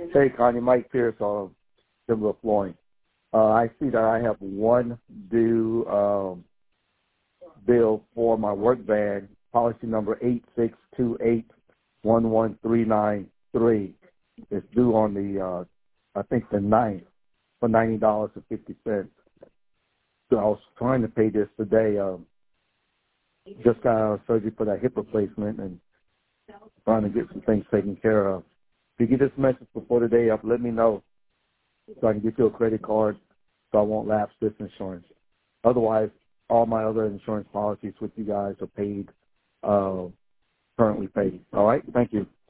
Hey, Connie, Mike Pierce on Timber Flooring. I see that I have one due bill for my work van, policy number 8628-11393. It's due on the, I think the 9th for $90.50. So I was trying to pay this today. Just got out of surgery for that hip replacement and trying to get some things taken care of. If you get this message before the day up, let me know so I can get you a credit card so I won't lapse this insurance. Otherwise, all my other insurance policies with you guys are paid, currently paid. All right? Thank you.